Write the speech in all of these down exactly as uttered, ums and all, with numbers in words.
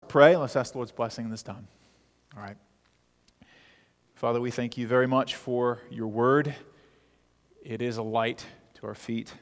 pray. Let's ask the Lord's blessing in this time. All right. Father, we thank you very much for your word. It is a light to our feet.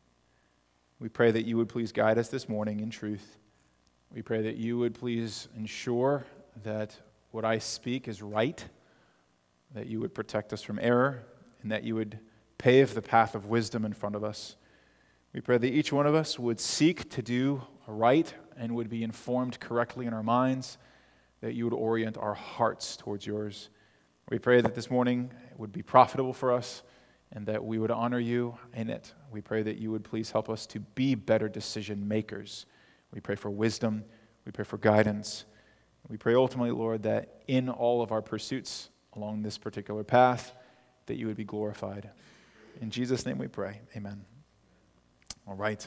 We pray that you would please guide us this morning in truth. We pray that you would please ensure that what I speak is right, that you would protect us from error, and that you would pave the path of wisdom in front of us. We pray that each one of us would seek to do right and would be informed correctly in our minds, that you would orient our hearts towards yours. We pray that this morning would be profitable for us and that we would honor you in it. We pray that you would please help us to be better decision makers. We pray for wisdom. We pray for guidance. We pray ultimately, Lord, that in all of our pursuits along this particular path, that you would be glorified. In Jesus' name we pray. Amen. All right.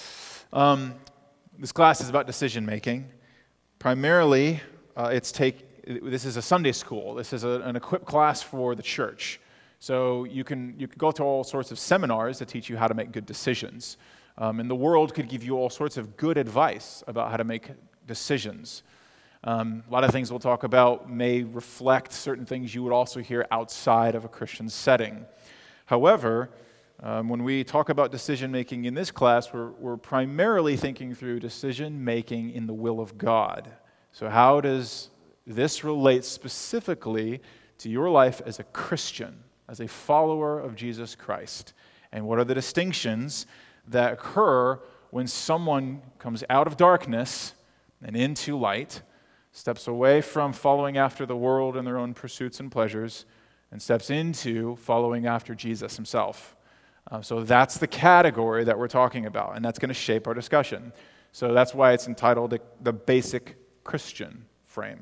Um, this class is about decision making. Primarily, uh, it's take. This is a Sunday school. This is a, an equipped class for the church. So you can you can go to all sorts of seminars that teach you how to make good decisions. Um, and the world could give you all sorts of good advice about how to make decisions. Um, a lot of things we'll talk about may reflect certain things you would also hear outside of a Christian setting. However, um, when we talk about decision-making in this class, we're, we're primarily thinking through decision-making in the will of God. So how does this relate specifically to your life as a Christian, as a follower of Jesus Christ? And what are the distinctions that occur when someone comes out of darkness and into light, steps away from following after the world and their own pursuits and pleasures, and steps into following after Jesus himself? Uh, so that's the category that we're talking about, and that's going to shape our discussion. So that's why it's entitled The Basic Christian Frame.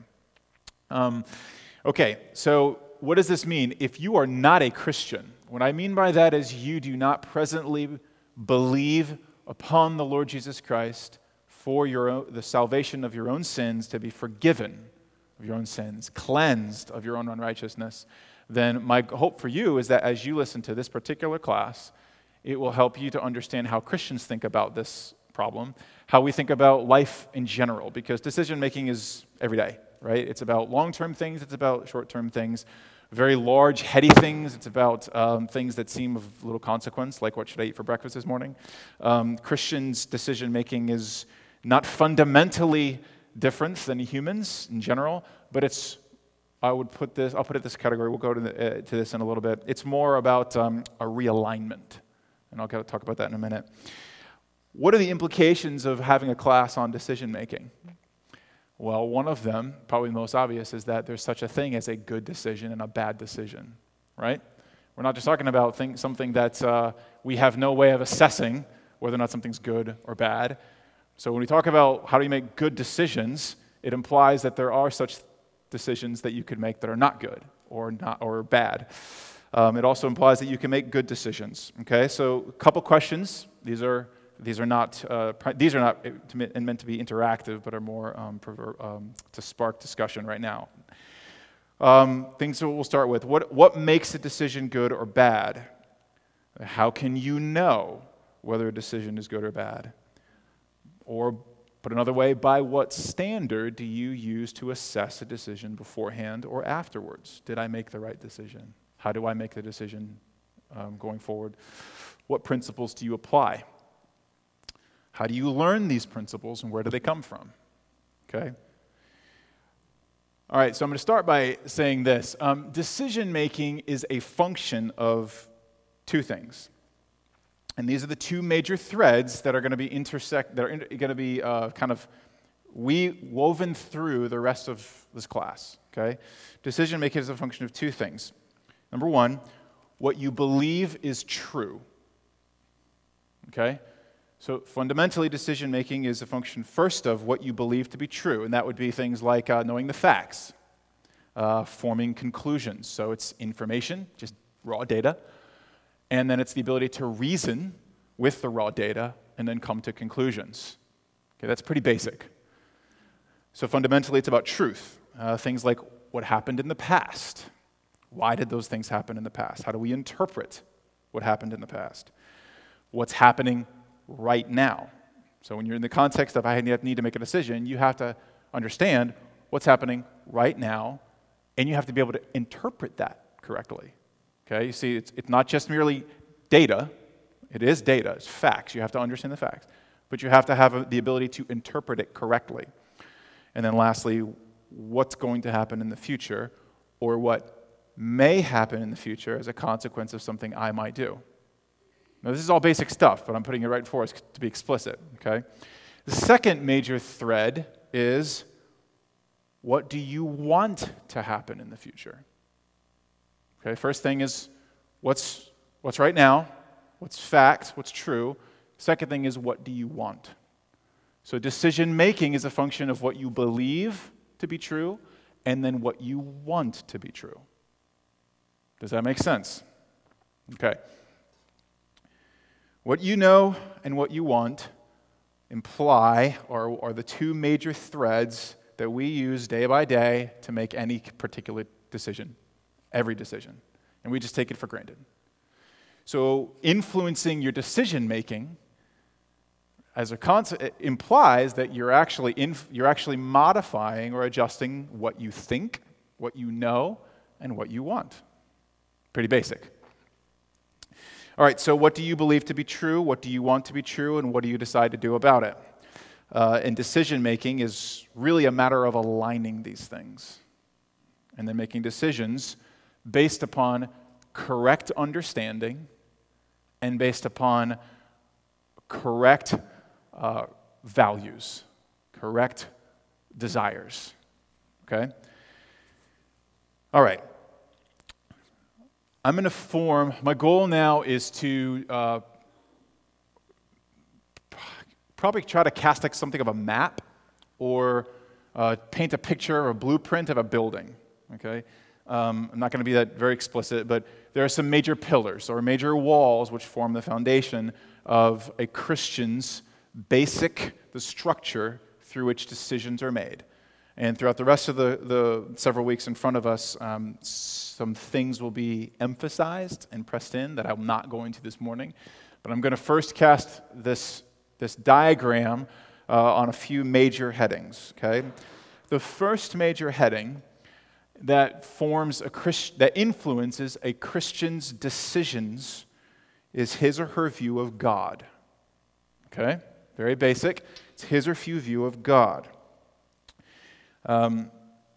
Um, okay, so what does this mean? If you are not a Christian, what I mean by that is you do not presently believe upon the Lord Jesus Christ for your own, the salvation of your own sins, to be forgiven of your own sins, cleansed of your own unrighteousness, then my hope for you is that as you listen to this particular class, it will help you to understand how Christians think about this problem, how we think about life in general, because decision-making is every day, right? It's about long-term things, it's about short-term things, very large, heady things. It's about um, things that seem of little consequence, like what should I eat for breakfast this morning. Um, Christians' decision-making is not fundamentally different than humans in general, but it's, I would put this, I'll put it this category, we'll go to, the, uh, to this in a little bit. It's more about um, a realignment, and I'll talk about that in a minute. What are the implications of having a class on decision-making? Well, one of them, probably the most obvious, is that there's such a thing as a good decision and a bad decision, right? We're not just talking about thing, something that uh, we have no way of assessing whether or not something's good or bad. So when we talk about how do you make good decisions, it implies that there are such decisions that you could make that are not good or not or bad. Um, it also implies that you can make good decisions. Okay, so a couple questions. These are these are not uh, these are not meant to be interactive, but are more um, um, to spark discussion right now. Um, things that we'll start with: what what makes a decision good or bad? How can you know whether a decision is good or bad? Or put another way, by what standard do you use to assess a decision beforehand or afterwards? Did I make the right decision? How do I make the decision um, going forward? What principles do you apply? How do you learn these principles and where do they come from? Okay? All right, so I'm going to start by saying this. Um, decision-making is a function of two things. And these are the two major threads that are going to be intersect, that are in, going to be uh, kind of we woven through the rest of this class. Okay, decision making is a function of two things. Number one, what you believe is true. Okay, so fundamentally, decision making is a function first of what you believe to be true, and that would be things like uh, knowing the facts, uh, forming conclusions. So it's information, just raw data. And then it's the ability to reason with the raw data and then come to conclusions. Okay, that's pretty basic. So fundamentally, it's about truth. Uh, things like what happened in the past. Why did those things happen in the past? How do we interpret what happened in the past? What's happening right now? So when you're in the context of I need to make a decision, you have to understand what's happening right now, and you have to be able to interpret that correctly. Okay, you see, it's, it's not just merely data. It is data, it's facts. You have to understand the facts. But you have to have the ability to interpret it correctly. And then lastly, what's going to happen in the future, or what may happen in the future as a consequence of something I might do. Now, this is all basic stuff, but I'm putting it right before us to be explicit, okay? The second major thread is, what do you want to happen in the future? Okay, first thing is, what's, what's right now, what's fact, what's true. Second thing is, what do you want? So decision-making is a function of what you believe to be true, and then what you want to be true. Does that make sense? Okay. What you know and what you want imply are, are the two major threads that we use day by day to make any particular decision, every decision. And we just take it for granted. So influencing your decision-making as a concept implies that you're actually in, you're actually modifying or adjusting what you think, what you know, and what you want. Pretty basic. All right, so what do you believe to be true? What do you want to be true? And what do you decide to do about it? Uh, and decision-making is really a matter of aligning these things and then making decisions based upon correct understanding and based upon correct uh, values, correct desires. Okay? All right. I'm going to form, my goal now is to uh, probably try to cast like something of a map or uh, paint a picture or a blueprint of a building, okay? Um, I'm not going to be that very explicit, but there are some major pillars or major walls which form the foundation of a Christian's basic, the structure through which decisions are made. And throughout the rest of the, the several weeks in front of us, um, some things will be emphasized and pressed in that I'm not going to this morning. But I'm going to first cast this, this diagram uh, on a few major headings, okay? The first major heading that forms a Christ, that influences a Christian's decisions is his or her view of God, okay? Very basic. It's his or her view of God. Um,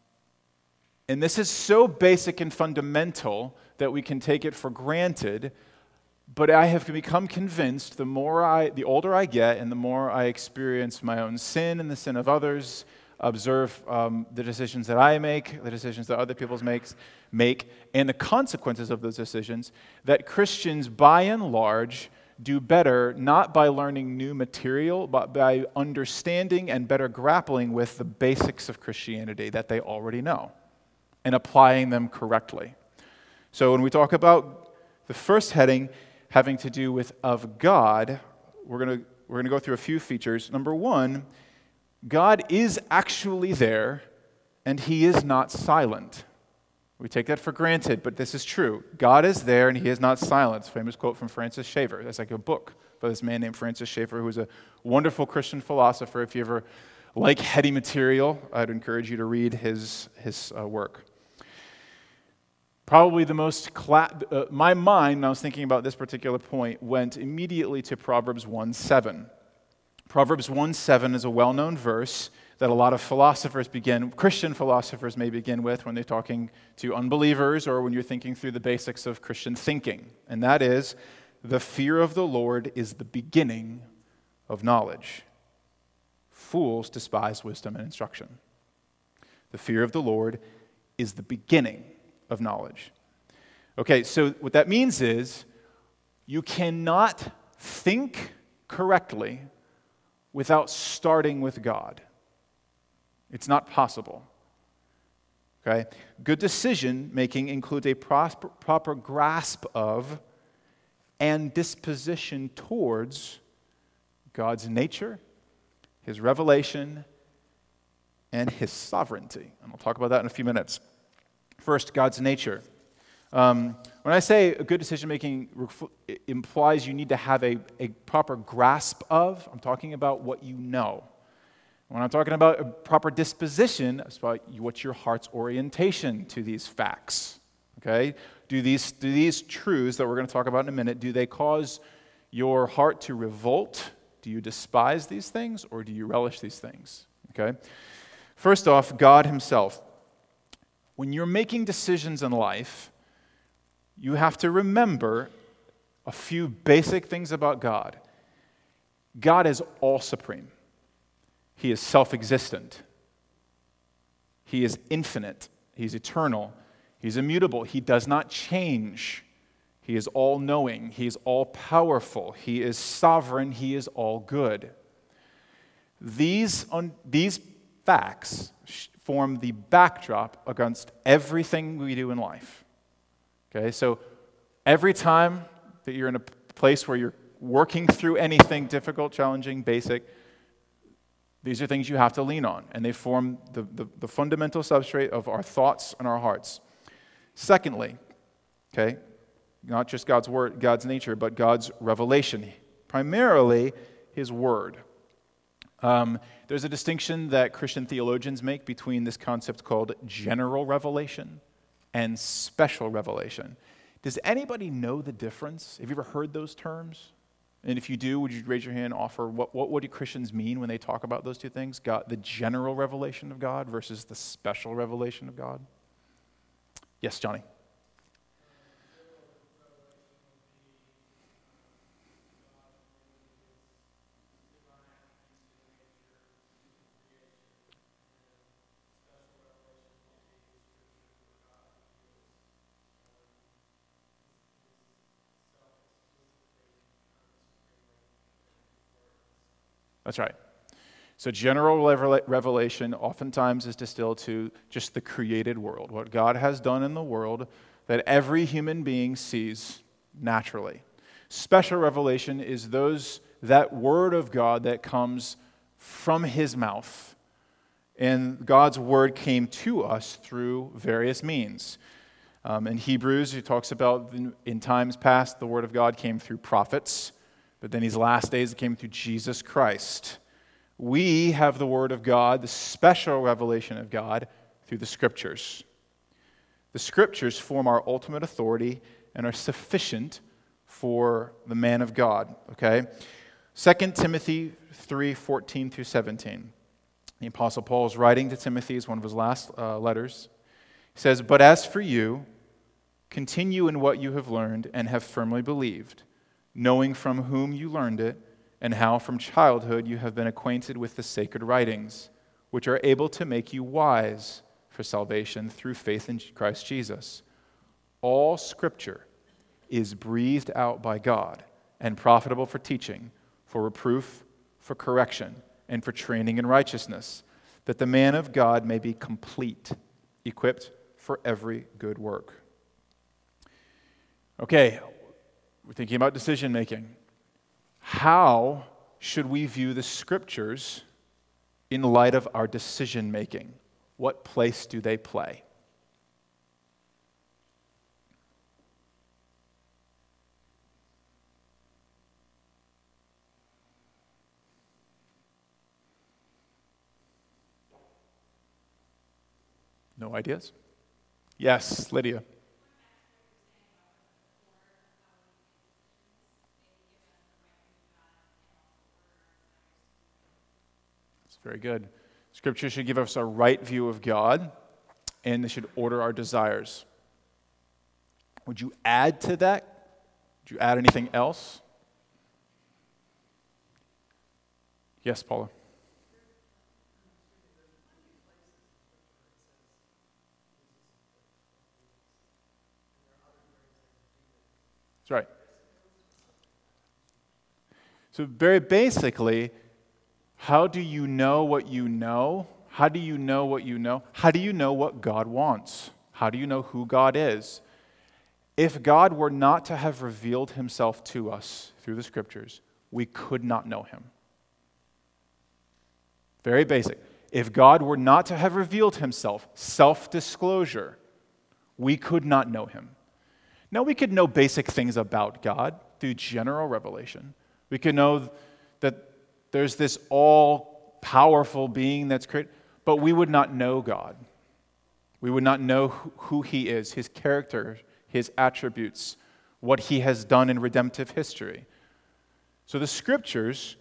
and this is so basic and fundamental that we can take it for granted, but I have become convinced the more I, the older I get and the more I experience my own sin and the sin of others, observe um, the decisions that I make, the decisions that other people makes, make, and the consequences of those decisions, that Christians, by and large, do better not by learning new material, but by understanding and better grappling with the basics of Christianity that they already know and applying them correctly. So when we talk about the first heading having to do with of God, we're going to we're going to go through a few features. Number one, God is actually there, and he is not silent. We take that for granted, but this is true. God is there, and he is not silent. It's a famous quote from Francis Schaeffer. That's like a book by this man named Francis Schaeffer, who was a wonderful Christian philosopher. If you ever like heady material, I'd encourage you to read his, his uh, work. Probably the most, cla- uh, my mind, when I was thinking about this particular point, went immediately to Proverbs one seven. Proverbs one seven is a well-known verse that a lot of philosophers begin, Christian philosophers may begin with when they're talking to unbelievers or when you're thinking through the basics of Christian thinking. And that is, the fear of the Lord is the beginning of knowledge. Fools despise wisdom and instruction. The fear of the Lord is the beginning of knowledge. Okay, so what that means is you cannot think correctly without starting with God. It's not possible. Okay? Good decision making includes a proper, proper grasp of and disposition towards God's nature, his revelation, and his sovereignty. And I'll talk about that in a few minutes. First, God's nature. Um, when I say a good decision-making ref- implies you need to have a, a proper grasp of, I'm talking about what you know. When I'm talking about a proper disposition, it's about what's your heart's orientation to these facts. Okay? Do these, do these truths that we're going to talk about in a minute, do they cause your heart to revolt? Do you despise these things, or do you relish these things? Okay? First off, God himself. When you're making decisions in life, you have to remember a few basic things about God. God is all supreme. He is self-existent. He is infinite. He's eternal. He's immutable. He does not change. He is all-knowing. He is all-powerful. He is sovereign. He is all-good. These, un- these facts form the backdrop against everything we do in life. Okay, so every time that you're in a place where you're working through anything difficult, challenging, basic, these are things you have to lean on, and they form the, the, the fundamental substrate of our thoughts and our hearts. Secondly, okay, not just God's word, God's nature, but God's revelation, primarily his word. Um, there's a distinction that Christian theologians make between this concept called general revelation and special revelation. Does anybody know the difference? Have you ever heard those terms? And if you do, would you raise your hand and offer what, what, what do Christians mean when they talk about those two things? God, the general revelation of God versus the special revelation of God? Yes, Johnny. That's right. So general revelation oftentimes is distilled to just the created world, what God has done in the world that every human being sees naturally. Special revelation is those that word of God that comes from his mouth. And God's word came to us through various means. Um, in Hebrews, he talks about in, in times past, the word of God came through prophets. But then these last days, it came through Jesus Christ. We have the Word of God, the special revelation of God, through the Scriptures. The Scriptures form our ultimate authority and are sufficient for the man of God. Okay? Second Timothy three, fourteen through seventeen. The Apostle Paul is writing to Timothy, it's one of his last uh, letters. He says, "But as for you, continue in what you have learned and have firmly believed, knowing from whom you learned it, and how from childhood you have been acquainted with the sacred writings, which are able to make you wise for salvation through faith in Christ Jesus. All Scripture is breathed out by God and profitable for teaching, for reproof, for correction, and for training in righteousness, that the man of God may be complete, equipped for every good work." Okay, we're thinking about decision making. How should we view the Scriptures in light of our decision making? What place do they play? No ideas? Yes, Lydia. Very good. Scripture should give us a right view of God, and they should order our desires. Would you add to that? Would you add anything else? Yes, Paula. That's right. So very basically, how do you know what you know? How do you know what you know? How do you know what God wants? How do you know who God is? If God were not to have revealed himself to us through the Scriptures, we could not know him. Very basic. If God were not to have revealed himself, self-disclosure, we could not know him. Now, we could know basic things about God through general revelation. We could know that there's this all powerful being that's created, but we would not know God. We would not know who he is, his character, his attributes, what he has done in redemptive history. So the scriptures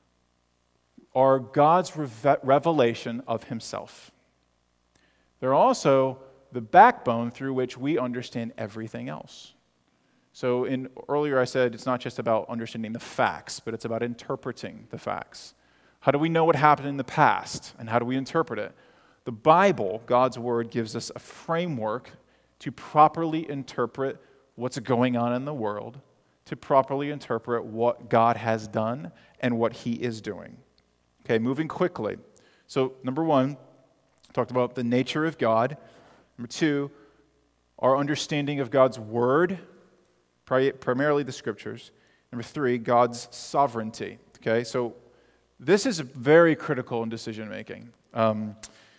are God's revelation of himself. They're also the backbone through which we understand everything else. So in earlier I said it's not just about understanding the facts, but it's about interpreting the facts. How do we know what happened in the past, and how do we interpret it? The Bible, God's Word, gives us a framework to properly interpret what's going on in the world, to properly interpret what God has done and what he is doing. Okay, moving quickly. So, number one, talked about the nature of God. Number two, our understanding of God's Word, primarily the Scriptures. Number three, God's sovereignty. Okay, so this is very critical in decision-making. Um,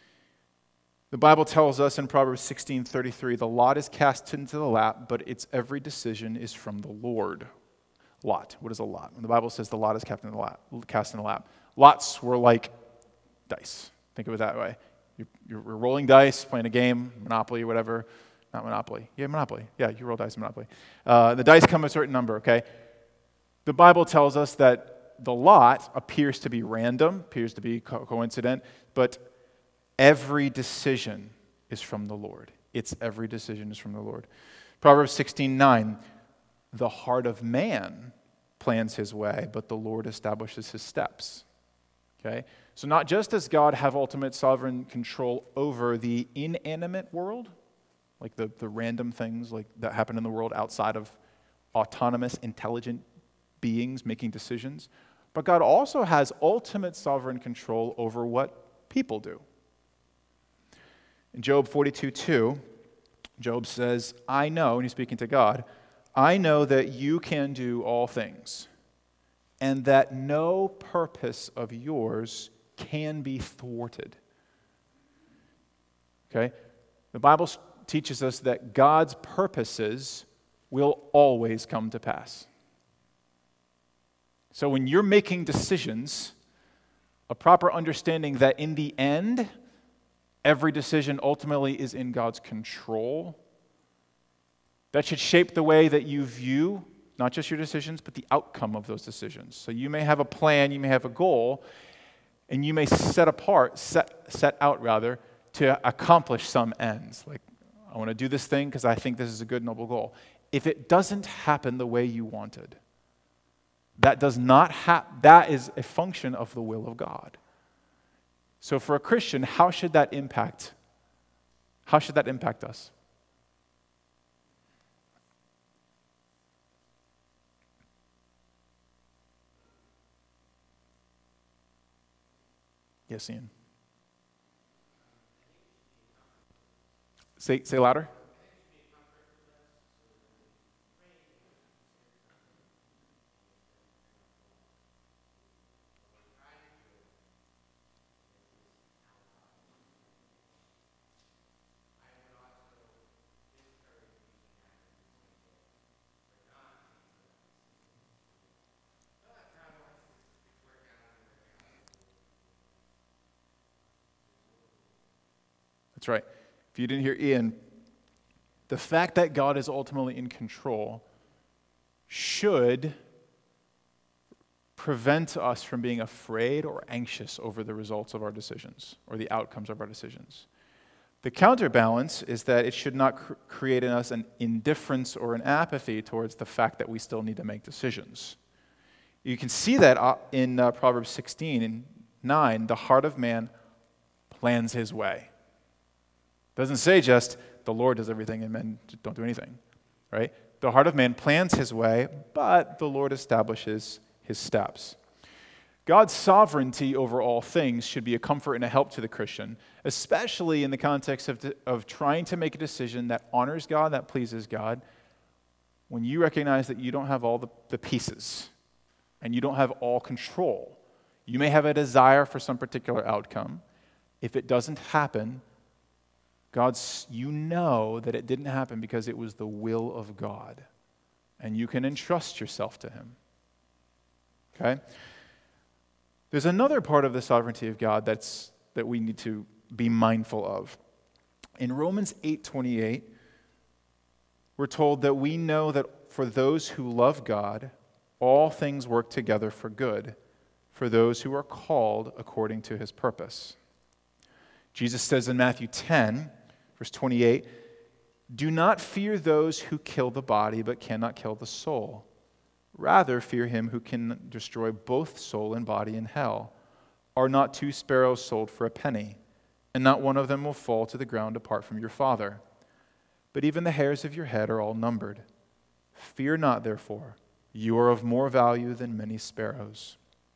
The Bible tells us in Proverbs sixteen thirty-three, the lot is cast into the lap, but its every decision is from the Lord. Lot. What is a lot? When the Bible says the lot is cast in the lap, cast in the lap. Lots were like dice. Think of it that way. You're, you're rolling dice, playing a game, Monopoly or whatever. Not Monopoly. Yeah, Monopoly. Yeah, you roll dice in Monopoly. Uh, the dice come a certain number, okay? The Bible tells us that the lot appears to be random, appears to be co- coincident, but every decision is from the Lord. Its every decision is from the Lord. Proverbs sixteen nine, the heart of man plans his way, but the Lord establishes his steps. Okay? So not just does God have ultimate sovereign control over the inanimate world, like the, the random things like that happen in the world outside of autonomous, intelligent beings making decisions, but God also has ultimate sovereign control over what people do. In Job forty-two two, Job says, I know, and he's speaking to God, I know that you can do all things, and that no purpose of yours can be thwarted. Okay? The Bible teaches us that God's purposes will always come to pass. So when you're making decisions, a proper understanding that in the end, every decision ultimately is in God's control. That should shape the way that you view not just your decisions, but the outcome of those decisions. So you may have a plan, you may have a goal, and you may set apart, set, set out rather, to accomplish some ends. Like, I want to do this thing because I think this is a good, noble goal. If it doesn't happen the way you wanted, that does not ha- that is a function of the will of God. So for a Christian, how should that impact? How should that impact us? Yes, Ian. Say, say louder. That's right. If you didn't hear Ian, the fact that God is ultimately in control should prevent us from being afraid or anxious over the results of our decisions or the outcomes of our decisions. The counterbalance is that it should not cr- create in us an indifference or an apathy towards the fact that we still need to make decisions. You can see that in uh, Proverbs sixteen and nine, the heart of man plans his way. It doesn't say just the Lord does everything and men don't do anything, right? The heart of man plans his way, but the Lord establishes his steps. God's sovereignty over all things should be a comfort and a help to the Christian, especially in the context of, of trying to make a decision that honors God, that pleases God, when you recognize that you don't have all the, the pieces and you don't have all control. You may have a desire for some particular outcome. If it doesn't happen, God's, you know that it didn't happen because it was the will of God, and you can entrust yourself to him. Okay? There's another part of the sovereignty of God that's that we need to be mindful of. In Romans eight twenty-eight, we're told that we know that for those who love God, all things work together for good, for those who are called according to his purpose. Jesus says in Matthew ten, verse twenty-eight, "Do not fear those who kill the body but cannot kill the soul. Rather, fear him who can destroy both soul and body in hell. Are not two sparrows sold for a penny? And not one of them will fall to the ground apart from your Father. But even the hairs of your head are all numbered. Fear not, therefore. You are of more value than many sparrows."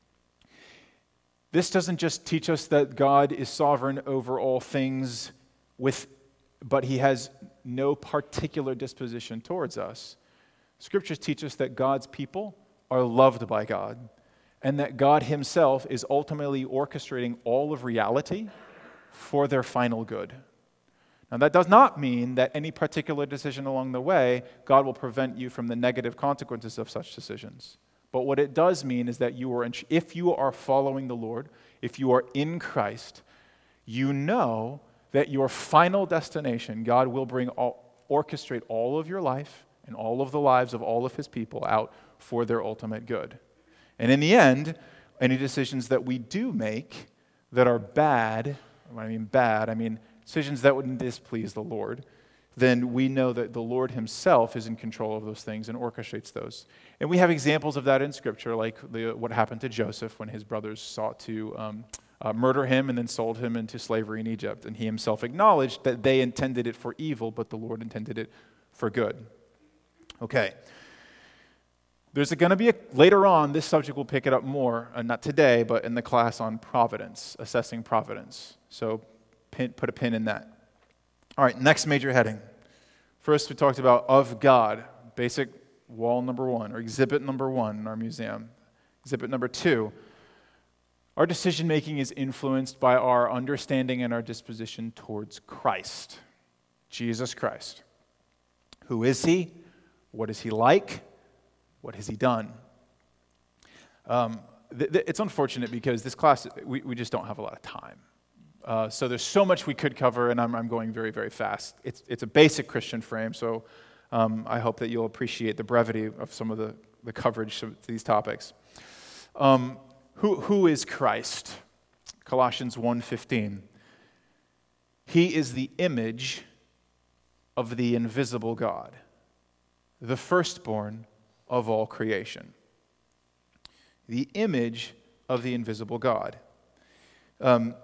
This doesn't just teach us that God is sovereign over all things, with, but he has no particular disposition towards us. Scriptures teach us that God's people are loved by God, and that God himself is ultimately orchestrating all of reality for their final good. Now, that does not mean that any particular decision along the way, God will prevent you from the negative consequences of such decisions. But what it does mean is that you are, in, if you are following the Lord, if you are in Christ, you know that your final destination, God will bring all, orchestrate all of your life and all of the lives of all of his people out for their ultimate good. And in the end, any decisions that we do make that are bad, when I mean bad, I mean decisions that would displease the Lord, then we know that the Lord himself is in control of those things and orchestrates those. And we have examples of that in Scripture, like the, what happened to Joseph when his brothers sought to um, uh, murder him and then sold him into slavery in Egypt. And he himself acknowledged that they intended it for evil, but the Lord intended it for good. Okay. There's going to be a, later on, this subject will pick it up more, uh, not today, but in the class on providence, assessing providence. So pin, put a pin in that. All right, next major heading. First, we talked about of God, basic wall number one, or exhibit number one in our museum. Exhibit number two, our decision-making is influenced by our understanding and our disposition towards Christ, Jesus Christ. Who is he? What is he like? What has he done? Um, th- th- it's unfortunate because this class, we, we just don't have a lot of time. Uh, so there's so much we could cover, and I'm, I'm going very, very fast. It's, it's a basic Christian frame, so um, I hope that you'll appreciate the brevity of some of the, the coverage of these topics. Um, who, who is Christ? Colossians one fifteen. He is the image of the invisible God, the firstborn of all creation. The image of the invisible God. Um,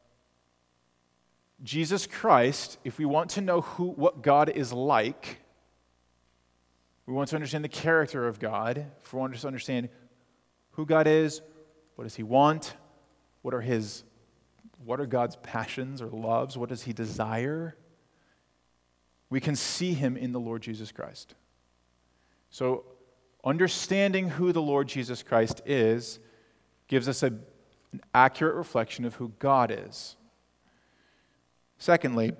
Jesus Christ, if we want to know who, what God is like, we want to understand the character of God, if we want to understand who God is, what does he want, what are his, what are God's passions or loves, what does he desire, we can see him in the Lord Jesus Christ. So, understanding who the Lord Jesus Christ is gives us a, an accurate reflection of who God is. Secondly,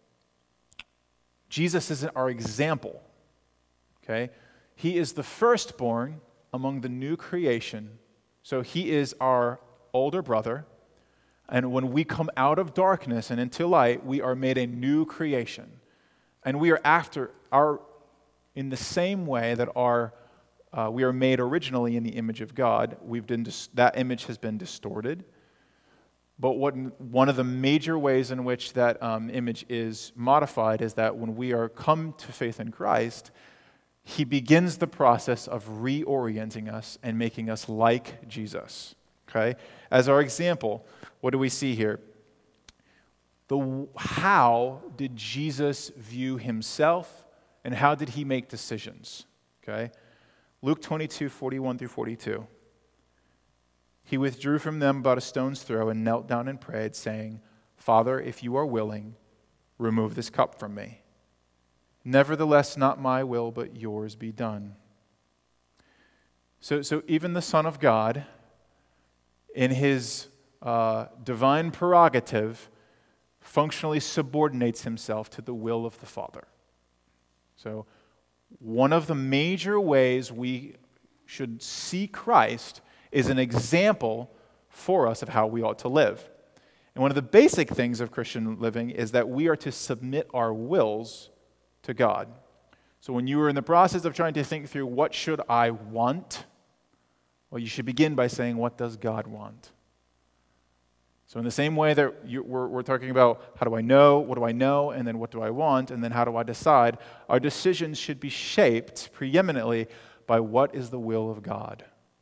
Jesus is our example. Okay? He is the firstborn among the new creation. So he is our older brother. And when we come out of darkness and into light, we are made a new creation. And we are after our in the same way that our uh, we are made originally in the image of God. We've been dis- that image has been distorted. But what one of the major ways in which that um, image is modified is that when we are come to faith in Christ, he begins the process of reorienting us and making us like Jesus. Okay? As our example, what do we see here? The how did Jesus view himself, and how did he make decisions? Okay? Luke twenty-two, forty-one through forty-two. He withdrew from them about a stone's throw and knelt down and prayed, saying, "Father, if you are willing, remove this cup from me. Nevertheless, not my will, but yours be done." So, so even the Son of God, in his uh, divine prerogative, functionally subordinates himself to the will of the Father. So one of the major ways we should see Christ is an example for us of how we ought to live. And one of the basic things of Christian living is that we are to submit our wills to God. So when you are in the process of trying to think through what should I want, well, you should begin by saying, what does God want? So in the same way that you, we're, we're talking about how do I know, what do I know, and then what do I want, and then how do I decide, our decisions should be shaped preeminently by what is the will of God.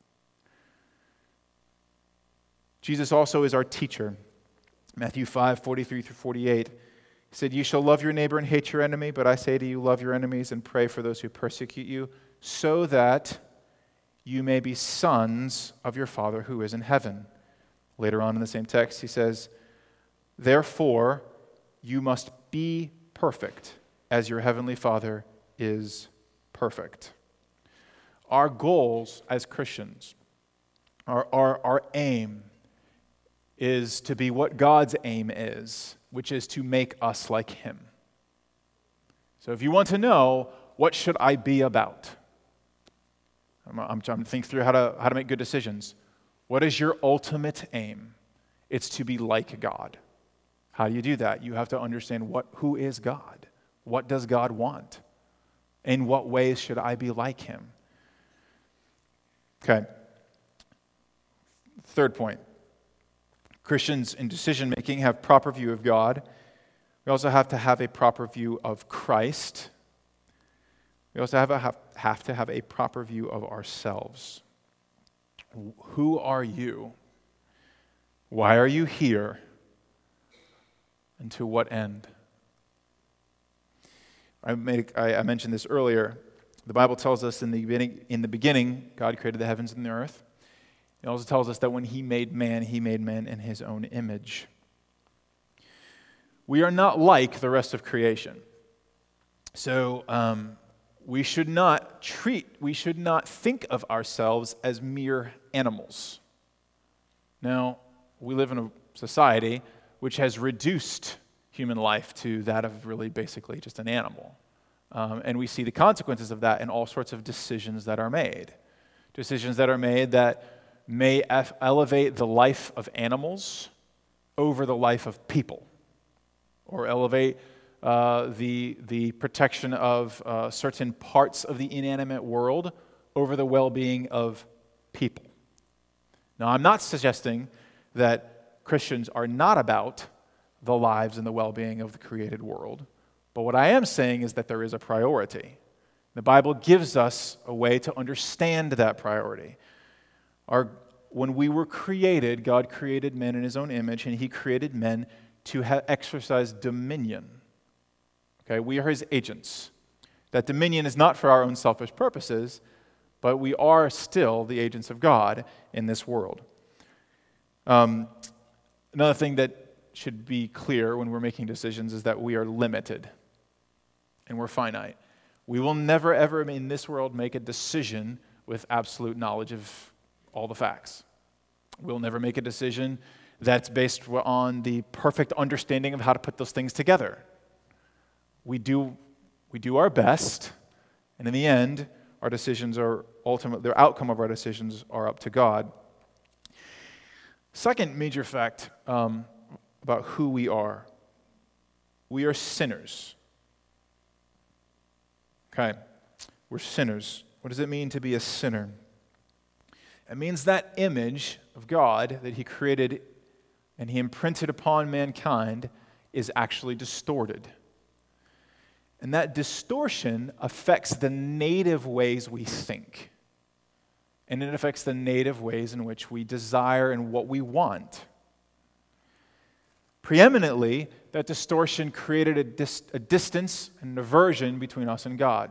Jesus also is our teacher. Matthew five, forty-three through forty-eight. He said, you shall love your neighbor and hate your enemy, but I say to you, love your enemies and pray for those who persecute you, so that you may be sons of your Father who is in heaven. Later on in the same text, he says, therefore, you must be perfect as your heavenly Father is perfect. Our goals as Christians, our, our, our aim is to be what God's aim is, which is to make us like Him. So if you want to know, what should I be about? I'm, I'm trying to think through how to, how to make good decisions. What is your ultimate aim? It's to be like God. How do you do that? You have to understand what, who is God? What does God want? In what ways should I be like Him? Okay. Third point. Christians in decision-making have proper view of God. We also have to have a proper view of Christ. We also have, a, have, have to have a proper view of ourselves. Who are you? Why are you here? And to what end? I, made, I, I mentioned this earlier. The Bible tells us in the beginning, in the beginning, God created the heavens and the earth. It also tells us that when He made man, He made man in His own image. We are not like the rest of creation. So um, we should not treat, we should not think of ourselves as mere animals. Now, we live in a society which has reduced human life to that of really basically just an animal. Um, and we see the consequences of that in all sorts of decisions that are made. Decisions that are made that may elevate the life of animals over the life of people, or elevate uh, the, the protection of uh, certain parts of the inanimate world over the well-being of people. Now, I'm not suggesting that Christians are not about the lives and the well-being of the created world, but what I am saying is that there is a priority. The Bible gives us a way to understand that priority. Our, when we were created, God created men in His own image, and He created men to ha- exercise dominion. Okay, we are His agents. That dominion is not for our own selfish purposes, but we are still the agents of God in this world. Um, another thing that should be clear when we're making decisions is that we are limited and we're finite. We will never, ever in this world make a decision with absolute knowledge of all the facts. We'll never make a decision that's based on the perfect understanding of how to put those things together. We do, we do our best, and in the end, our decisions are ultimately, the outcome of our decisions are up to God. Second major fact um, about who we are. We are sinners. Okay, we're sinners. What does it mean to be a sinner? It means that image of God that He created and He imprinted upon mankind is actually distorted. And that distortion affects the native ways we think. And it affects the native ways in which we desire and what we want. Preeminently, that distortion created a, dis- a distance and an aversion between us and God.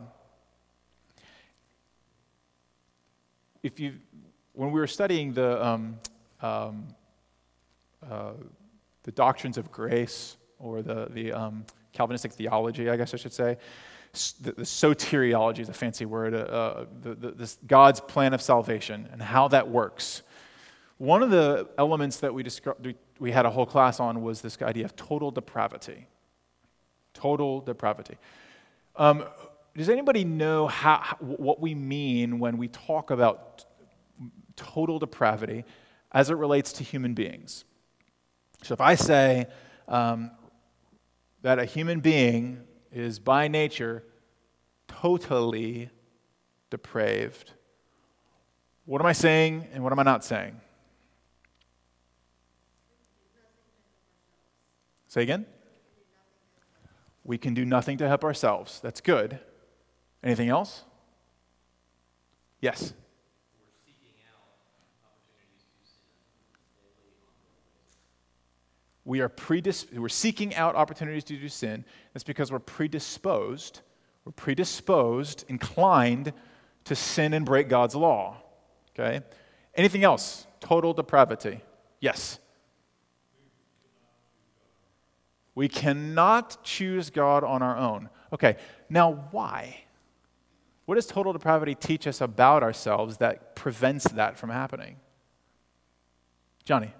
If you, when we were studying the um, um, uh, the doctrines of grace, or the the um, Calvinistic theology, I guess I should say, the, the soteriology is a fancy word. Uh, the, the, this God's plan of salvation and how that works. One of the elements that we descri- we had a whole class on was this idea of total depravity. Total depravity. Um, does anybody know how, what we mean when we talk about total depravity as it relates to human beings. So if I say um, that a human being is by nature totally depraved, what am I saying and what am I not saying? Say again? We can do nothing to help ourselves. That's good. Anything else? Yes. We are predis- we're seeking out opportunities to do sin. That's because we're predisposed, we're predisposed, inclined to sin and break God's law. Okay? Anything else? Total depravity. Yes. We cannot choose God on our own. Okay, now why? What does total depravity teach us about ourselves that prevents that from happening? Johnny?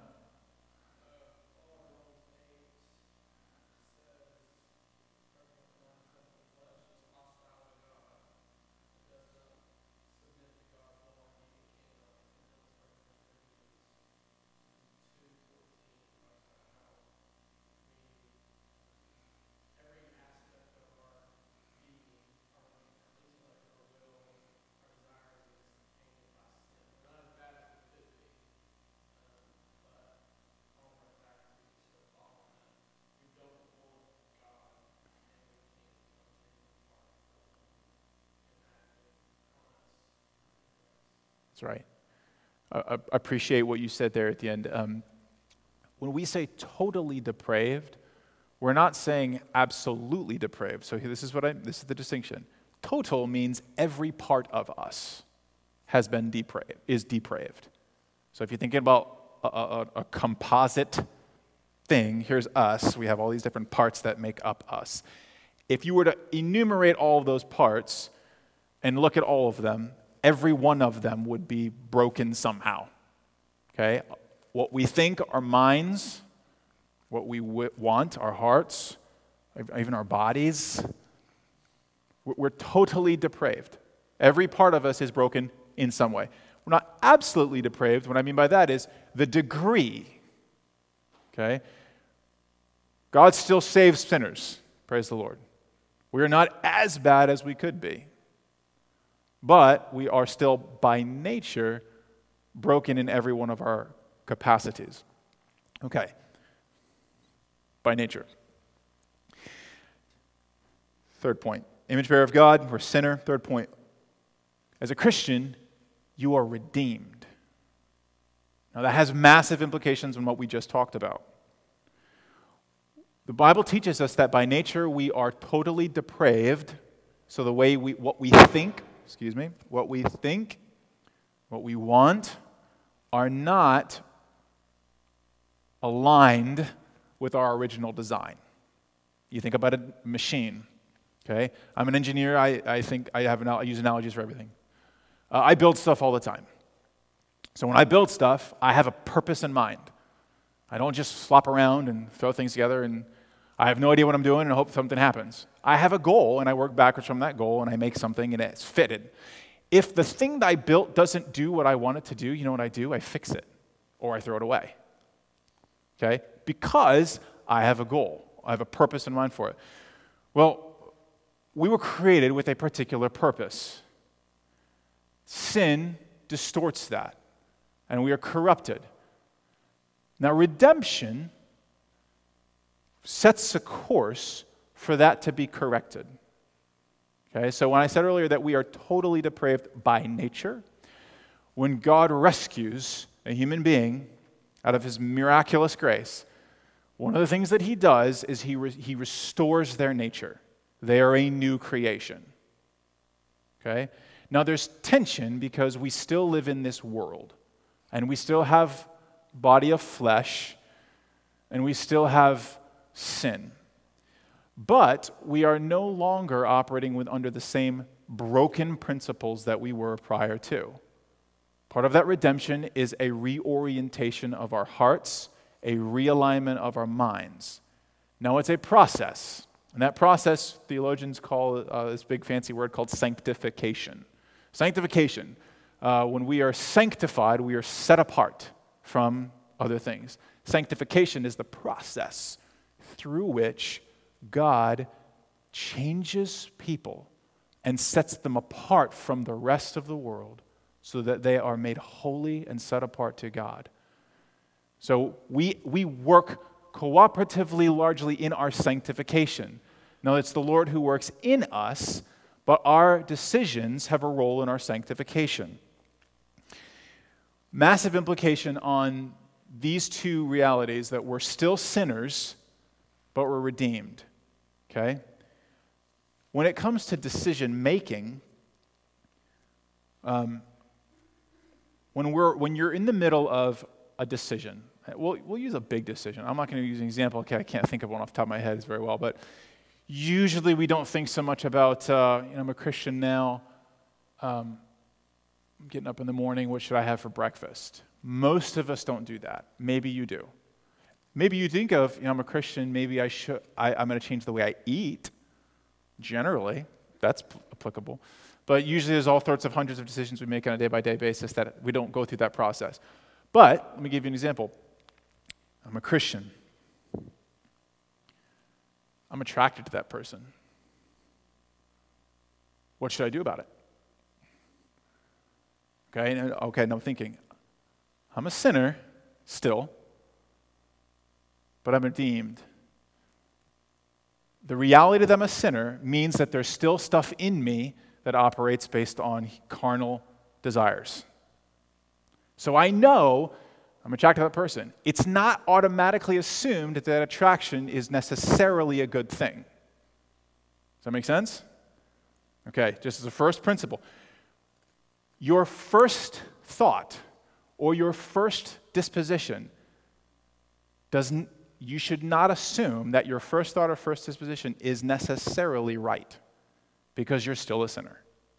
That's right. I, I appreciate what you said there at the end. Um, when we say totally depraved, we're not saying absolutely depraved. So here, this is what I. This is the distinction. Total means every part of us has been depraved, is depraved. So if you're thinking about a, a, a composite thing, here's us. We have all these different parts that make up us. If you were to enumerate all of those parts and look at all of them, every one of them would be broken somehow. Okay? What we think, our minds, what we w- want, our hearts, even our bodies, we're totally depraved. Every part of us is broken in some way. We're not absolutely depraved. What I mean by that is the degree. Okay? God still saves sinners. Praise the Lord. We are not as bad as we could be. But we are still, by nature, broken in every one of our capacities. Okay. By nature. Third point. Image bearer of God, we're a sinner. Third point. As a Christian, you are redeemed. Now that has massive implications on what we just talked about. The Bible teaches us that by nature we are totally depraved. So the way we, what we think, excuse me, what we think, what we want, are not aligned with our original design. You think about a machine, okay? I'm an engineer. I, I think I have an, I use analogies for everything. Uh, I build stuff all the time. So when I build stuff, I have a purpose in mind. I don't just slop around and throw things together and I have no idea what I'm doing and I hope something happens. I have a goal and I work backwards from that goal and I make something and it's fitted. If the thing that I built doesn't do what I want it to do, you know what I do? I fix it or I throw it away. Okay? Because I have a goal. I have a purpose in mind for it. Well, we were created with a particular purpose. Sin distorts that and we are corrupted. Now, redemption sets a course for that to be corrected. Okay, so when I said earlier that we are totally depraved by nature, when God rescues a human being out of his miraculous grace, one of the things that he does is he, re- he restores their nature. They are a new creation. Okay? Now there's tension because we still live in this world, and we still have body of flesh, and we still have sin. But we are no longer operating with under the same broken principles that we were prior to. Part of that redemption is a reorientation of our hearts, a realignment of our minds. Now it's a process, and that process theologians call uh, this big fancy word called sanctification. Sanctification. Uh, when we are sanctified, we are set apart. from other things. Sanctification is the process through which God changes people and sets them apart from the rest of the world so that they are made holy and set apart to God. So we, we work cooperatively largely in our sanctification. Now, it's the Lord who works in us, but our decisions have a role in our sanctification. Massive implication on these two realities, that we're still sinners, but we're redeemed. Okay? When it comes to decision making, um, when we're when you're in the middle of a decision, we'll we'll use a big decision. I'm not going to use an example. Okay, I can't think of one off the top of my head very well, but usually we don't think so much about. Uh, you know, I'm a Christian now. Um, I'm getting up in the morning. What should I have for breakfast? Most of us don't do that. Maybe you do. Maybe you think of, you know, I'm a Christian. Maybe I should. I, I'm going to change the way I eat. Generally, that's p- applicable. But usually there's all sorts of hundreds of decisions we make on a day-by-day basis that we don't go through that process. But let me give you an example. I'm a Christian. I'm attracted to that person. What should I do about it? Okay, and, okay, now I'm thinking, I'm a sinner still, but I'm redeemed. The reality that I'm a sinner means that there's still stuff in me that operates based on carnal desires. So I know I'm attracted to that person. It's not automatically assumed that that attraction is necessarily a good thing. Does that make sense? Okay, just as a first principle. Your first thought or your first disposition doesn't you should not assume that your first thought or first disposition is necessarily right, because you're still a sinner.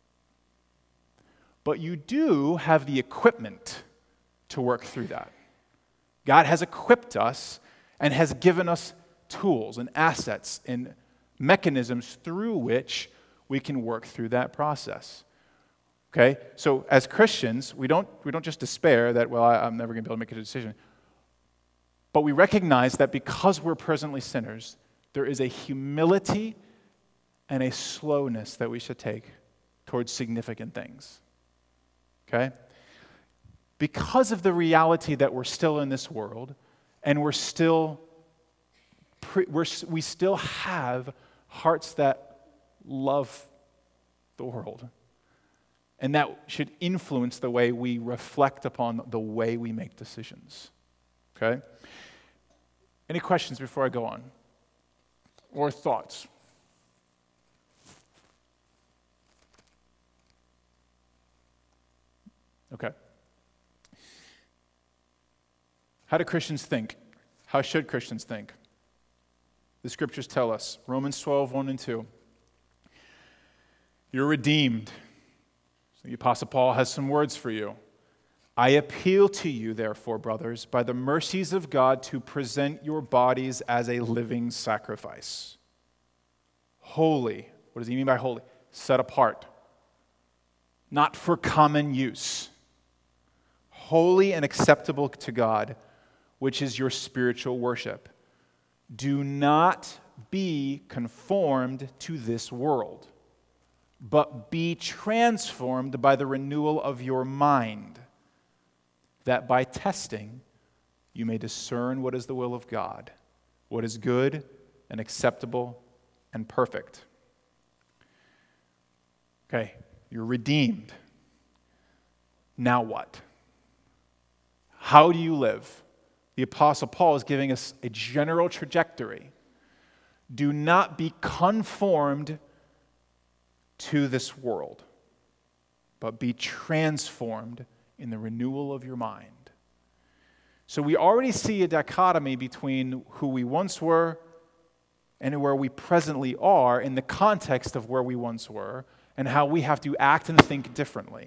But you do have the equipment to work through that. God has equipped us and has given us tools and assets and mechanisms through which we can work through that process. Okay? So as Christians, we don't, we don't just despair that, well, I, I'm never going to be able to make a decision. But we recognize that because we're presently sinners, there is a humility and a slowness that we should take towards significant things. Okay? Because of the reality that we're still in this world, and we're still, pre- we're, we still have hearts that love the world. And that should influence the way we reflect upon the way we make decisions. Okay? Any questions before I go on? Or thoughts? Okay. How do Christians think? How should Christians think? The scriptures tell us, Romans twelve, one and two. You're redeemed. So the Apostle Paul has some words for you. I appeal to you, therefore, brothers, by the mercies of God, to present your bodies as a living sacrifice. Holy. What does he mean by holy? Set apart. Not for common use. Holy and acceptable to God, which is your spiritual worship. Do not be conformed to this world, but be transformed by the renewal of your mind, that by testing you may discern what is the will of God, what is good and acceptable and perfect. Okay, you're redeemed. Now what? How do you live? The Apostle Paul is giving us a general trajectory. Do not be conformed to this world, but be transformed in the renewal of your mind. So we already see a dichotomy between who we once were and where we presently are in the context of where we once were and how we have to act and think differently.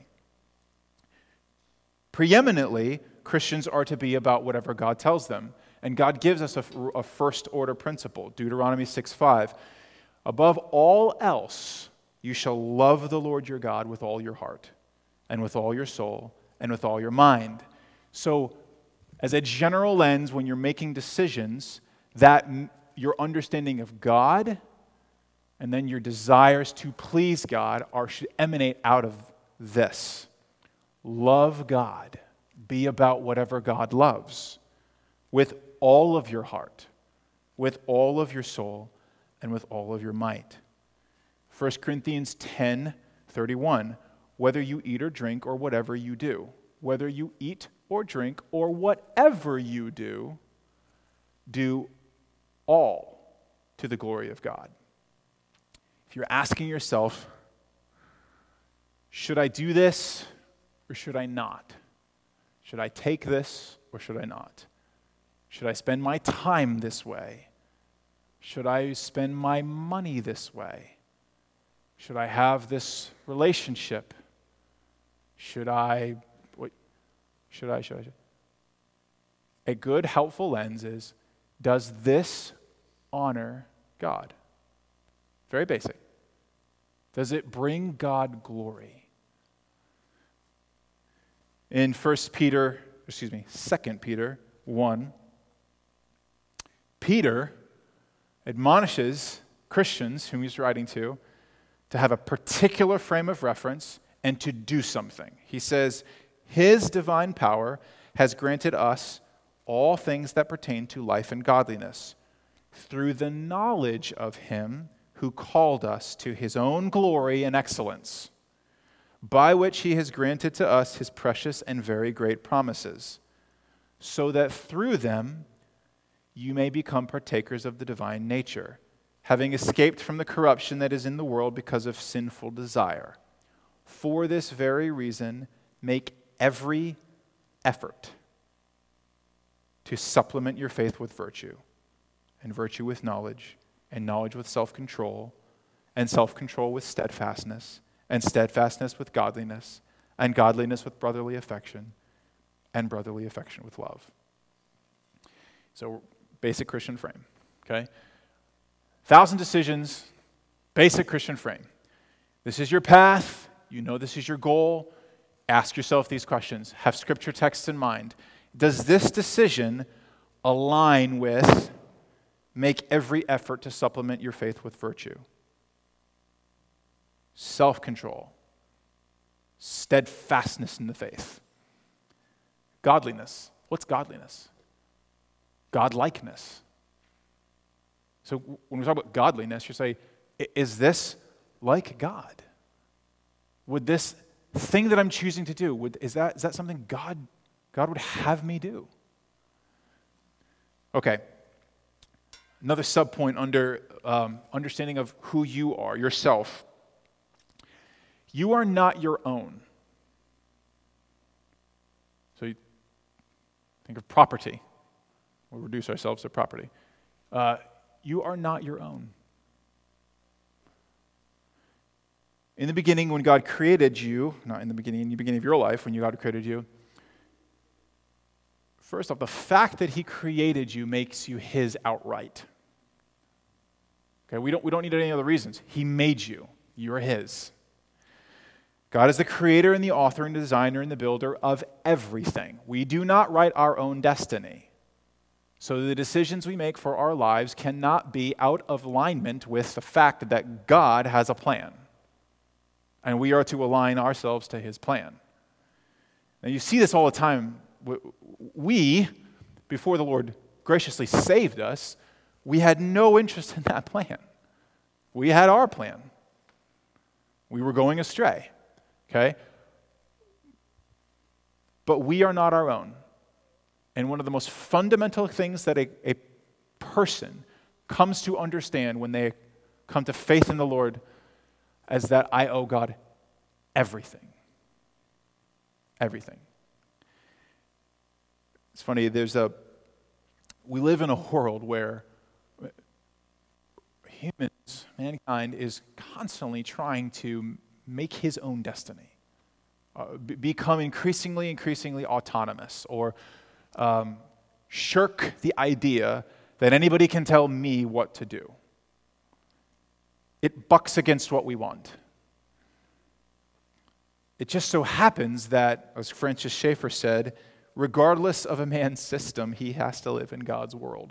Preeminently, Christians are to be about whatever God tells them. And God gives us a, a first-order principle, Deuteronomy six five. Above all else, you shall love the Lord your God with all your heart and with all your soul and with all your mind. So as a general lens, when you're making decisions, that m- your understanding of God and then your desires to please God are should emanate out of this. Love God. Be about whatever God loves with all of your heart, with all of your soul, and with all of your might. First Corinthians ten thirty-one, whether you eat or drink or whatever you do, whether you eat or drink or whatever you do, do all to the glory of God. If you're asking yourself, should I do this or should I not? Should I take this or should I not? Should I spend my time this way? Should I spend my money this way? Should I have this relationship? Should I, what, should I, should I? Should I? A good, helpful lens is, does this honor God? Very basic. Does it bring God glory? In First Peter, excuse me, Second Peter one, Peter admonishes Christians whom he's writing to to have a particular frame of reference and to do something. He says, his divine power has granted us all things that pertain to life and godliness through the knowledge of him who called us to his own glory and excellence, by which he has granted to us his precious and very great promises, so that through them you may become partakers of the divine nature, having escaped from the corruption that is in the world because of sinful desire. For this very reason, make every effort to supplement your faith with virtue, and virtue with knowledge, and knowledge with self-control, and self-control with steadfastness, and steadfastness with godliness, and godliness with brotherly affection, and brotherly affection with love. So, basic Christian frame, okay? Thousand decisions, basic Christian frame. This is your path. You know this is your goal. Ask yourself these questions. Have scripture texts in mind. Does this decision align with make every effort to supplement your faith with virtue? Self-control. Steadfastness in the faith. Godliness. What's godliness? Godlikeness. So when we talk about godliness, you say, is this like God? Would this thing that I'm choosing to do, would, is that is that something God, God would have me do? Okay. Another subpoint under um, understanding of who you are, yourself. You are not your own. So you think of property. We'll reduce ourselves to property. Uh, you are not your own. In the beginning, when God created you, not in the beginning, in the beginning of your life, when God created you, first off, the fact that he created you makes you his outright. Okay, we don't, we don't need any other reasons. He made you. You're his. God is the creator and the author and the designer and the builder of everything. We do not write our own destiny. So the decisions we make for our lives cannot be out of alignment with the fact that God has a plan. And we are to align ourselves to his plan. Now you see this all the time. We, before the Lord graciously saved us, we had no interest in that plan. We had our plan. We were going astray. Okay? But we are not our own. And one of the most fundamental things that a, a person comes to understand when they come to faith in the Lord is that I owe God everything. Everything. It's funny, there's a, we live in a world where humans, mankind, is constantly trying to make his own destiny, uh, b- become increasingly, increasingly autonomous, or um, shirk the idea that anybody can tell me what to do. It bucks against what we want. It just so happens that, as Francis Schaeffer said, regardless of a man's system, he has to live in God's world.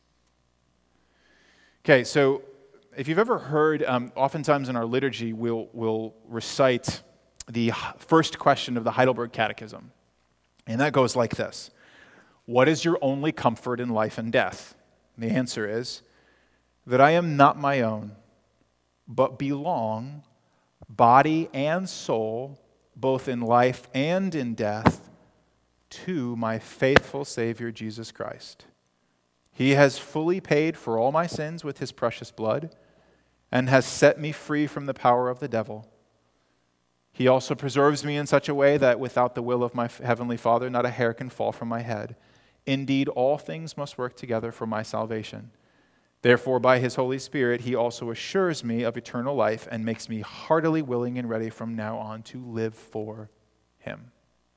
Okay, so if you've ever heard, um, oftentimes in our liturgy, we'll, we'll recite the first question of the Heidelberg Catechism. And that goes like this: what is your only comfort in life and death? And the answer is that I am not my own, but belong, body and soul, both in life and in death, to my faithful Savior, Jesus Christ. He has fully paid for all my sins with his precious blood and has set me free from the power of the devil. He also preserves me in such a way that without the will of my heavenly Father, not a hair can fall from my head. Indeed, all things must work together for my salvation. Therefore, by his Holy Spirit, he also assures me of eternal life and makes me heartily willing and ready from now on to live for him.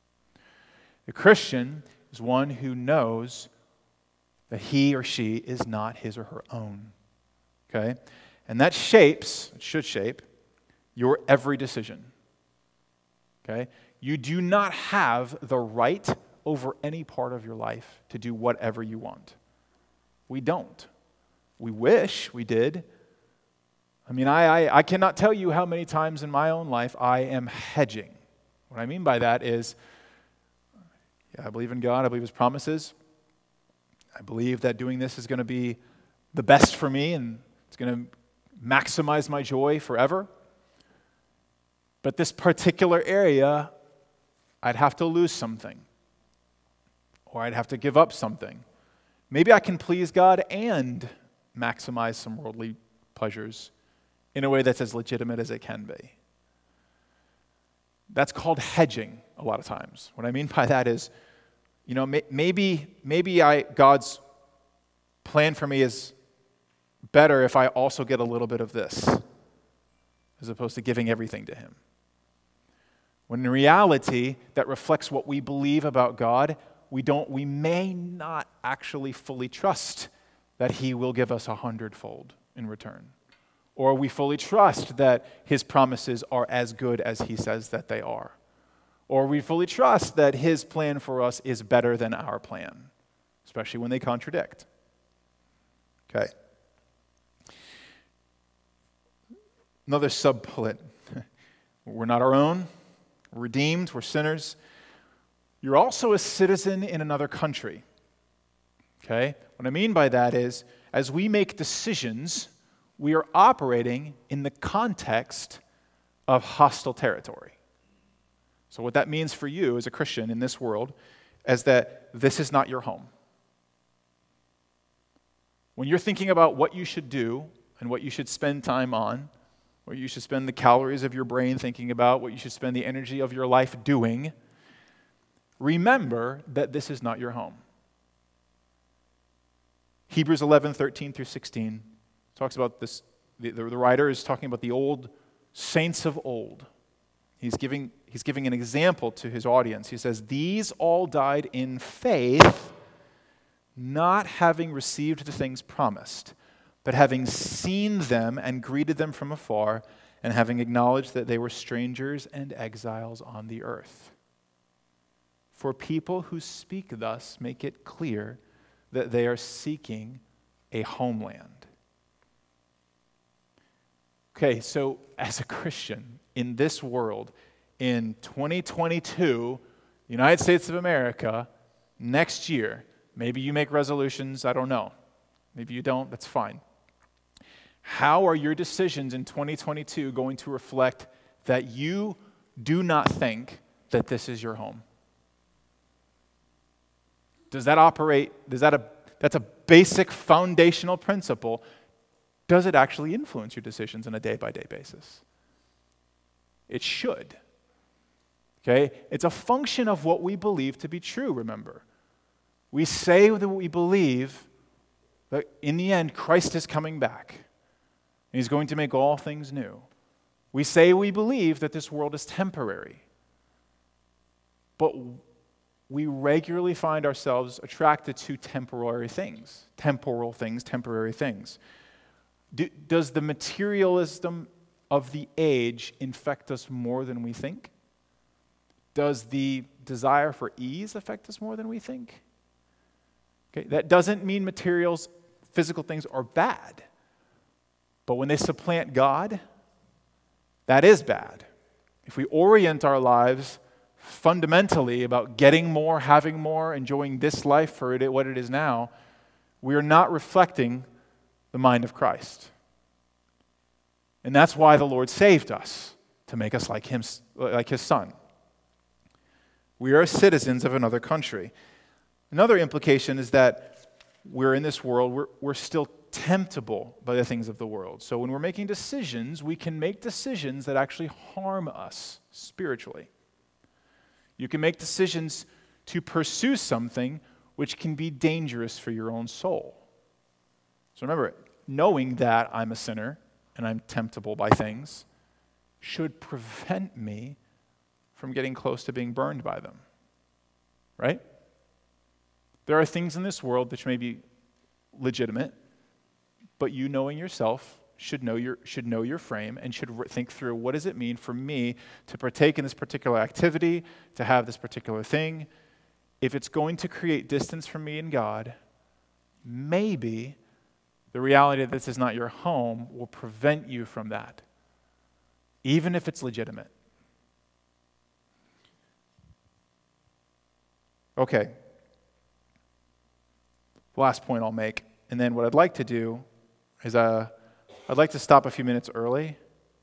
The Christian is one who knows that he or she is not his or her own. Okay? And that shapes, it should shape, your every decision. Okay? You do not have the right over any part of your life to do whatever you want. We don't. We wish we did. I mean, I, I, I cannot tell you how many times in my own life I am hedging. What I mean by that is, yeah, I believe in God, I believe his promises. I believe that doing this is going to be the best for me and it's going to maximize my joy forever. But this particular area, I'd have to lose something. Or I'd have to give up something. Maybe I can please God and maximize some worldly pleasures in a way that's as legitimate as it can be. That's called hedging a lot of times. What I mean by that is, you know, maybe maybe I God's plan for me is better if I also get a little bit of this, as opposed to giving everything to him. When in reality, that reflects what we believe about God, we don't, we may not actually fully trust that he will give us a hundredfold in return. Or we fully trust that his promises are as good as he says that they are. Or we fully trust that his plan for us is better than our plan, especially when they contradict. Okay. Another sub-bullet. We're not our own. We're redeemed. We're sinners. You're also a citizen in another country. Okay? What I mean by that is, as we make decisions, we are operating in the context of hostile territory. So what that means for you as a Christian in this world is that this is not your home. When you're thinking about what you should do and what you should spend time on, what you should spend the calories of your brain thinking about, what you should spend the energy of your life doing, remember that this is not your home. Hebrews eleven, thirteen through sixteen talks about this. The, the, the writer is talking about the old saints of old. He's giving, he's giving an example to his audience. He says, these all died in faith, not having received the things promised, but having seen them and greeted them from afar, and having acknowledged that they were strangers and exiles on the earth. For people who speak thus make it clear that they are seeking a homeland. Okay, so as a Christian in this world, in twenty twenty-two, United States of America, next year, maybe you make resolutions, I don't know. Maybe you don't, that's fine. How are your decisions in twenty twenty-two going to reflect that you do not think that this is your home? Does that operate, does that a, that's a basic foundational principle. Does it actually influence your decisions on a day-by-day basis? It should. Okay? It's a function of what we believe to be true, remember. We say that we believe that in the end, Christ is coming back. And he's going to make all things new. We say we believe that this world is temporary. But we regularly find ourselves attracted to temporary things. Temporal things, temporary things. Do, does the materialism of the age infect us more than we think? Does the desire for ease affect us more than we think? Okay, that doesn't mean materials, physical things are bad. But when they supplant God, that is bad. If we orient our lives fundamentally about getting more, having more, enjoying this life for it, what it is now, we are not reflecting the mind of Christ. And that's why the Lord saved us, to make us like him, like his Son. We are citizens of another country. Another implication is that we're in this world, we're, we're still temptable by the things of the world. So when we're making decisions, we can make decisions that actually harm us spiritually. You can make decisions to pursue something which can be dangerous for your own soul. So remember, knowing that I'm a sinner and I'm temptable by things should prevent me from getting close to being burned by them. Right? There are things in this world which may be legitimate, but you knowing yourself should know your should know your frame and should re- think through, what does it mean for me to partake in this particular activity, to have this particular thing? If it's going to create distance from me and God, maybe the reality that this is not your home will prevent you from that, even if it's legitimate. Okay. Last point I'll make, and then what I'd like to do is uh, I'd like to stop a few minutes early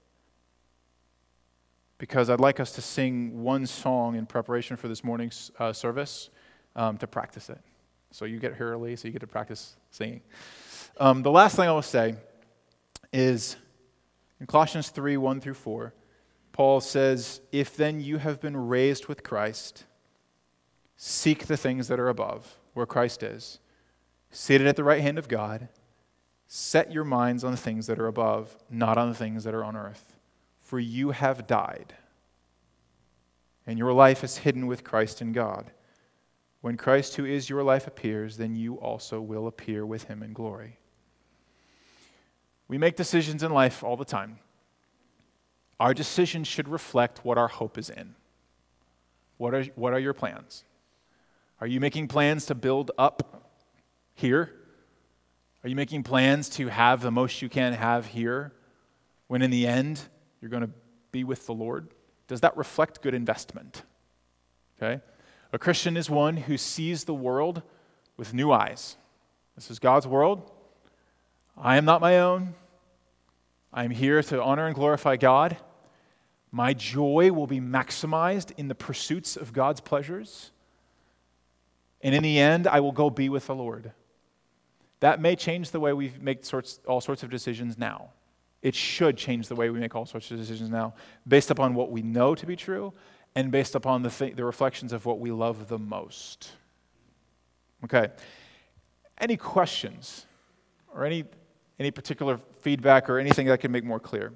because I'd like us to sing one song in preparation for this morning's uh, service um, to practice it. So you get here early, so you get to practice singing. Um, the last thing I will say is in Colossians three, one through four, Paul says, "If then you have been raised with Christ, seek the things that are above, where Christ is, seated at the right hand of God. Set your minds on the things that are above, not on the things that are on earth. For you have died, and your life is hidden with Christ in God. When Christ, who is your life, appears, then you also will appear with him in glory." We make decisions in life all the time. Our decisions should reflect what our hope is in. What are, what are your plans? Are you making plans to build up here? Are you making plans to have the most you can have here when in the end you're going to be with the Lord? Does that reflect good investment? Okay? A Christian is one who sees the world with new eyes. This is God's world. I am not my own. I am here to honor and glorify God. My joy will be maximized in the pursuits of God's pleasures. And in the end, I will go be with the Lord. That may change the way we make sorts, all sorts of decisions now. It should change the way we make all sorts of decisions now, based upon what we know to be true and based upon the, th- the reflections of what we love the most. Okay. Any questions or any, any particular feedback or anything that can make more clear?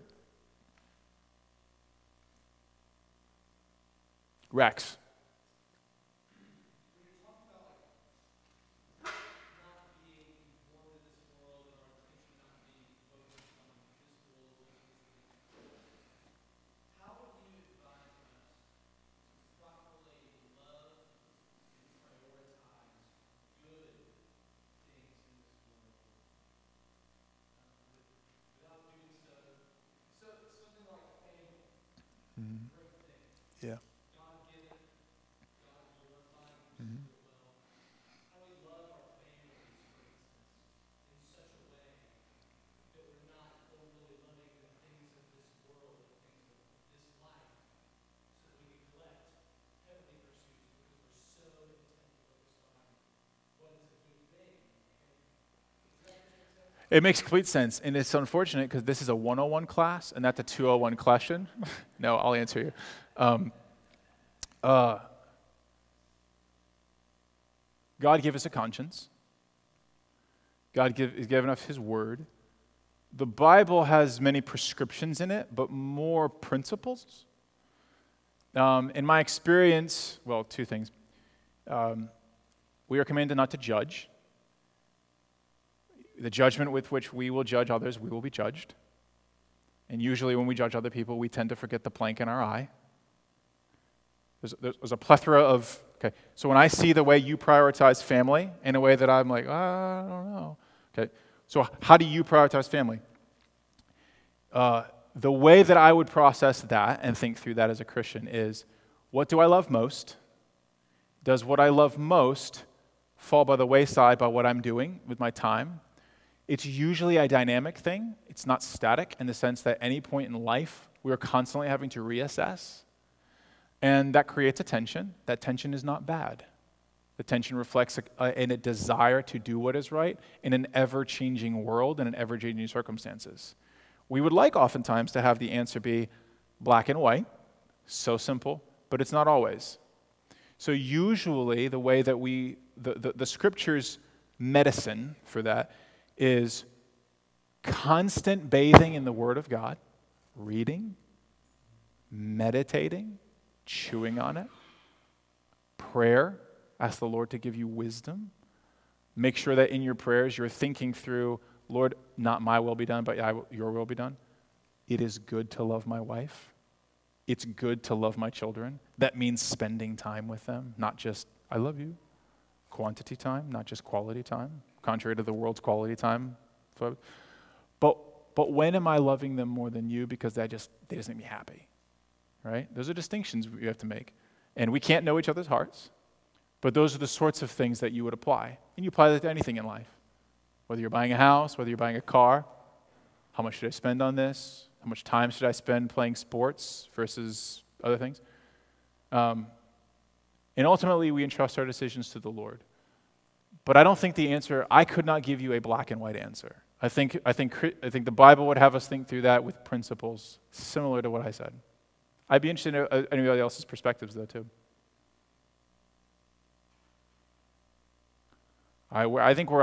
Rex. Mm-hmm. Yeah. Mm-hmm. It makes complete sense, and it's unfortunate because this is a one oh one class and not the two oh one question. No, I'll answer you. Um, uh, God gave us a conscience. God give, has given us his word. The Bible has many prescriptions in it, but more principles. Um, in my experience, well, two things. Um, we are commanded not to judge. The judgment with which we will judge others, we will be judged. And usually when we judge other people, we tend to forget the plank in our eye. There's, there's a plethora of, okay, so when I see the way you prioritize family in a way that I'm like, oh, I don't know. Okay, so how do you prioritize family? Uh, the way that I would process that and think through that as a Christian is, what do I love most? Does what I love most fall by the wayside by what I'm doing with my time? It's usually a dynamic thing. It's not static in the sense that any point in life, we are constantly having to reassess. And that creates a tension. That tension is not bad. The tension reflects a, a, in a desire to do what is right in an ever-changing world and in ever-changing circumstances. We would like oftentimes to have the answer be black and white, so simple, but it's not always. So usually the way that we, the, the, the scripture's medicine for that is constant bathing in the Word of God, reading, meditating, chewing on it, prayer, ask the Lord to give you wisdom. Make sure that in your prayers you're thinking through, Lord, not my will be done, but your will be done. It is good to love my wife. It's good to love my children. That means spending time with them, not just, I love you. Quantity time, not just quality time, contrary to the world's quality time. But, but when am I loving them more than you? Because that just, they just make me happy, right? Those are distinctions we have to make. And we can't know each other's hearts, but those are the sorts of things that you would apply. And you apply that to anything in life. Whether you're buying a house, whether you're buying a car, how much should I spend on this? How much time should I spend playing sports versus other things? Um, and ultimately, we entrust our decisions to the Lord. But I don't think the answer, I could not give you a black and white answer. I think, I think, I think the Bible would have us think through that with principles similar to what I said. I'd be interested in anybody else's perspectives, though, too. I, I think we're